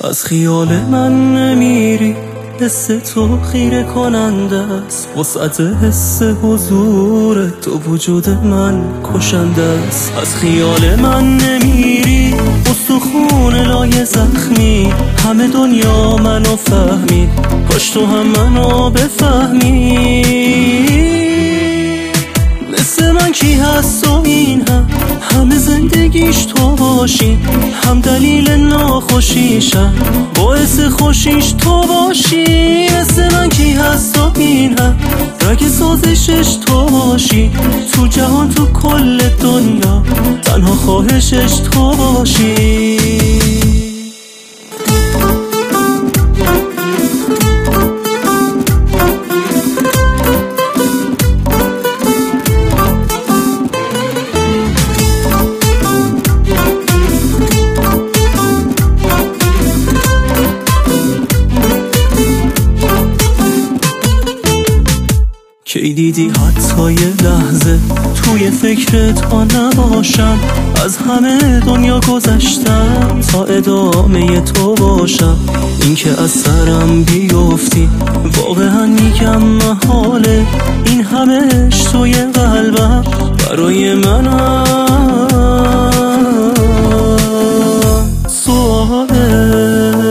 از خیال من نمیری، حس تو خیره کننده است، وسعت حس حضور تو وجود من کشنده است. از خیال من نمیری، استخون لای زخمی، همه دنیا منو فهمید، کاش تو هم منو بفهمی. مثل من کی هست و این همه زندگیش تو باشی، هم دلیل ناخوشیشم باعث خوشیش تو باشی. مثل من کی هست و این رگ سازشش تو باشی، تو جهان تو کل دنیا تنها خواهشش تو باشی. کی دیدی حتی یه لحظه توی فکرت ها نباشم، از همه دنیا گذشتم تا ادامه تو باشم. این که از سرم بیفتی واقعا میگم محاله، این همه عشق توی قلبم برای منم سواله.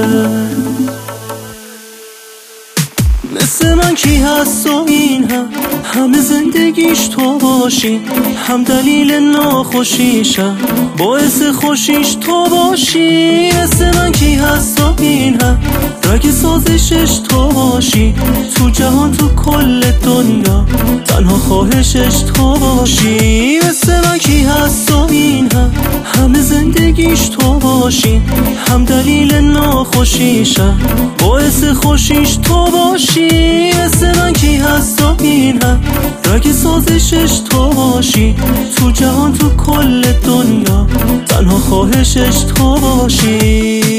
مثل من کی هست و این همه زندگیش تو باشی، هم دلیل ناخوشیشم باعث خوشیش تو باشی. مثل من کی هست و این رگ سازشش تو باشی، تو جهان تو کل دنیا تنها خواهشش تو باشی. مثل من کی هست و این همه زندگیش تو باشی، هم دلیل ناخوشیشم باعث خوشیش تو باشی. مثل من کی هست و این رگ سازشش تو باشی، تو جهان تو کل دنیا تنها خواهشش تو باشی.